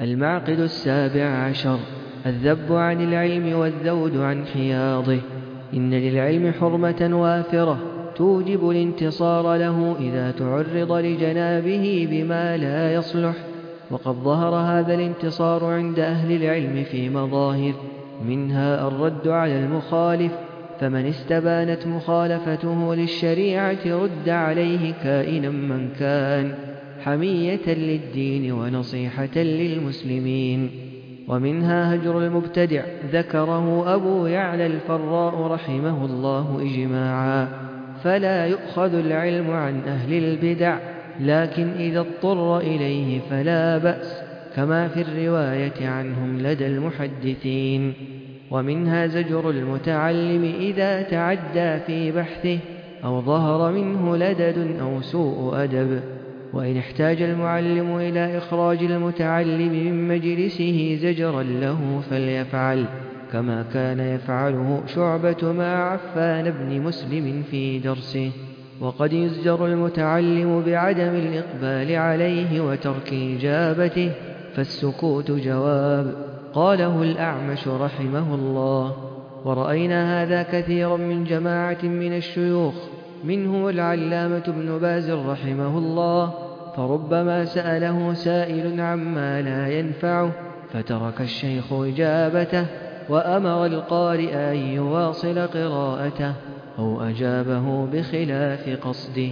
المعقد 17 الذب عن العلم والذود عن حياضه. إن للعلم حرمة وافرة توجب الانتصار له إذا تعرض لجنابه بما لا يصلح، وقد ظهر هذا الانتصار عند أهل العلم في مظاهر، منها الرد على المخالف، فمن استبانت مخالفته للشريعة رد عليه كائنا من كان، حمية للدين ونصيحة للمسلمين. ومنها هجر المبتدع، ذكره أبو يعلى الفراء رحمه الله إجماعا، فلا يؤخذ العلم عن أهل البدع، لكن إذا اضطر إليه فلا بأس، كما في الرواية عنهم لدى المحدثين. ومنها زجر المتعلم إذا تعدى في بحثه أو ظهر منه لدد أو سوء أدب، وإن احتاج المعلم إلى إخراج المتعلم من مجلسه زجرا له فليفعل، كما كان يفعله شعبة مع عفان بن مسلم في درسه. وقد يزجر المتعلم بعدم الإقبال عليه وترك إجابته، فالسكوت جواب، قاله الأعمش رحمه الله. ورأينا هذا كثيرا من جماعة من الشيوخ، منهم العلامة ابن باز رحمه الله، فربما سأله سائل عما لا ينفعه فترك الشيخ إجابته وأمر القارئ أن يواصل قراءته أو أجابه بخلاف قصده.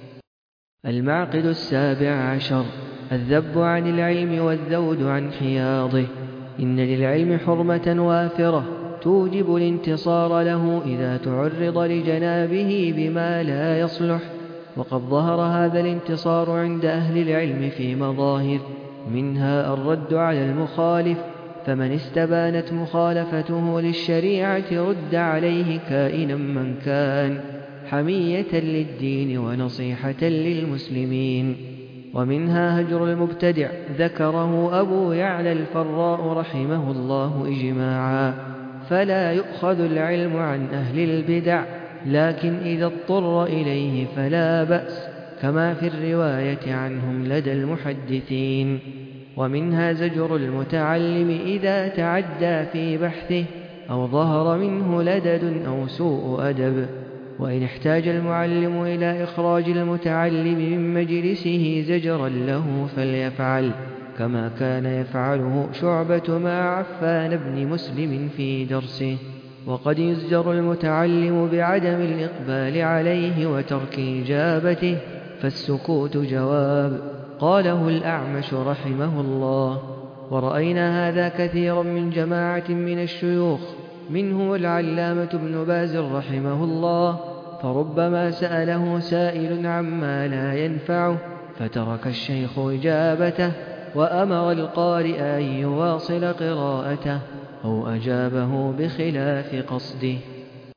المعقد 17 الذب عن العلم والذود عن حياضه. إن للعلم حرمة وافرة توجب الانتصار له إذا تعرض لجنابه بما لا يصلح، وقد ظهر هذا الانتصار عند أهل العلم في مظاهر، منها الرد على المخالف، فمن استبانت مخالفته للشريعة رد عليه كائنا من كان، حمية للدين ونصيحة للمسلمين. ومنها هجر المبتدع، ذكره أبو يعلى الفراء رحمه الله إجماعا، فلا يؤخذ العلم عن أهل البدع، لكن إذا اضطر إليه فلا بأس، كما في الرواية عنهم لدى المحدثين. ومنها زجر المتعلم إذا تعدى في بحثه أو ظهر منه لدد أو سوء أدب، وإن احتاج المعلم إلى إخراج المتعلم من مجلسه زجرا له فليفعل، كما كان يفعله شعبة مع عفان بن مسلم في درسه. وقد يزجر المتعلم بعدم الإقبال عليه وترك إجابته، فالسكوت جواب، قاله الأعمش رحمه الله. ورأينا هذا كثيرا من جماعة من الشيوخ، منهم العلامة ابن باز رحمه الله، فربما سأله سائل عما لا ينفعه فترك الشيخ إجابته وأمر القارئ أن يواصل قراءته أو أجابه بخلاف قصده.